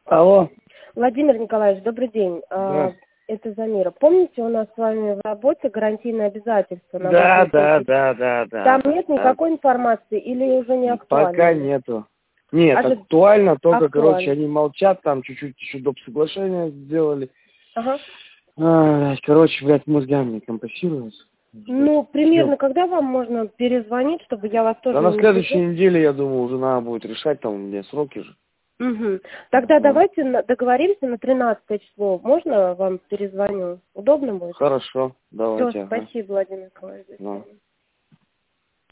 Алло. Владимир Николаевич, добрый день. Да. Это Замира. Помните, у нас с вами в работе гарантийные обязательства? На Да. Там нет никакой информации или уже не актуально? Пока нету. Нет, актуально, только, короче, они молчат, там чуть-чуть еще доп. Соглашения сделали. Ага. Короче, блядь, мозгами не компрессируются. Ну, примерно, когда вам можно перезвонить, чтобы я вас тоже... Да на следующей неделе, я думаю, уже надо будет решать, там у меня сроки же. Угу. Тогда давайте договоримся на 13 число. Можно вам перезвоню? Удобно будет? Хорошо, давайте. Все, спасибо, Владимир Николаевич. Ну.